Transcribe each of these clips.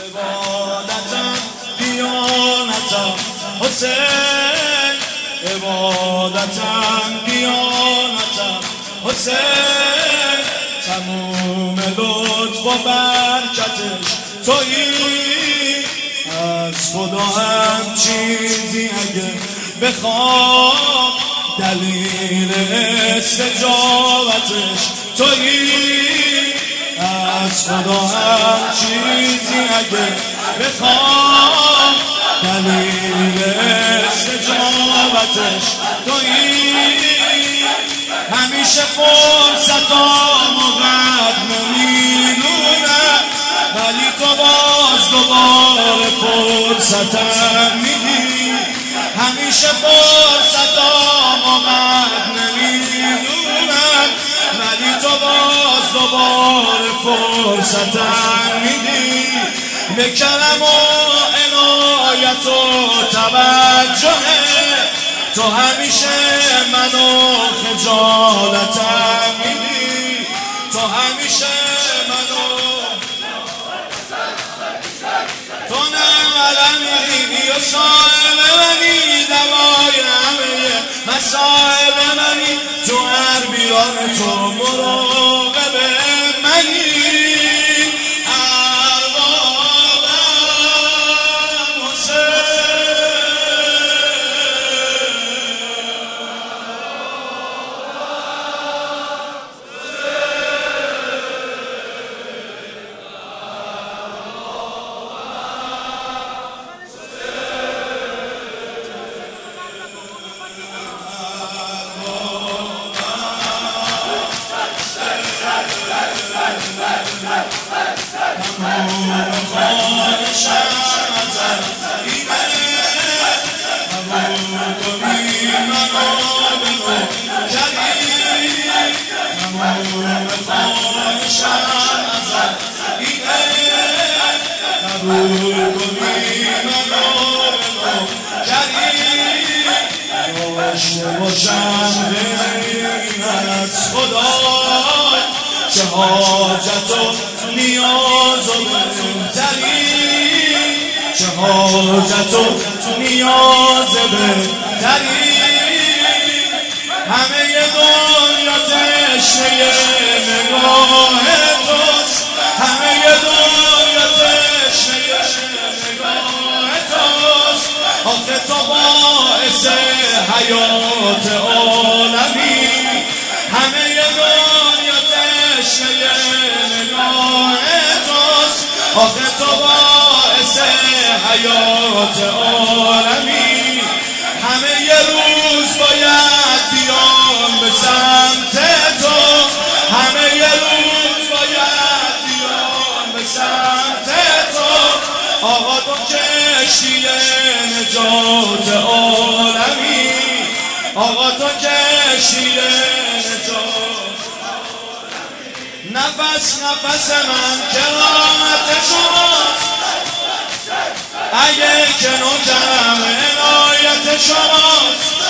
عبادتم دیانتم حسین، عبادتم دیانتم حسین، تموم لطف و برکتش تویی، از خدا هم چیزی اگه بخوام دلیل استجابتش تویی، از خدا هم چیزی اگه بخوام دلیل استجابتش تویی، همیشه فرصتامو قد نمیدونم ولی تو باز دوباره فرصتم میدی، همیشه فرصتامو قد نمیدونم ولی تو باز دوباره فرصتم میدی، به کرم و عنایت و توجه تو همیشه منو خجالتم میدی، تو همیشه منو، تو نه علمی و صاحب منی، دوای همه مصائب منی، تو هر بیان تو مراقب منی، باشم از خدا چه حاجت و نیاز و بهتری، چه حاجت و نیاز بهتری، همه دنیا تشنه نگاه توست، همه دنیا تشنه نگاه توست، آخه تو باعث حیات عالمی، همه دنیا تشنه نگاه توست، آخه تو باعث حیات عالمی، همه یه روز باید بیام به سمت تو، همه یه روز باید بیام به سمت تو، آقا تو کشتی نجات عالمی، آقا تو کشتی نجات، نفس نفس من کرامت شماست، اگه که نوکرم عنایت شماست،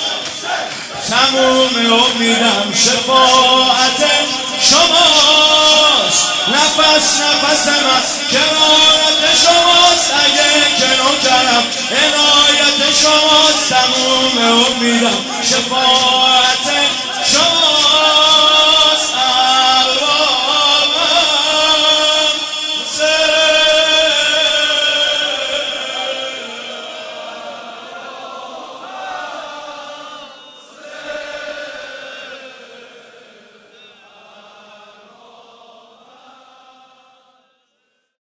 تموم امیدم شفاعت شماست، نفس نفس من کرامت شماست، اگه که نوکرم عنایت شماست، تموم امیدم شفاعت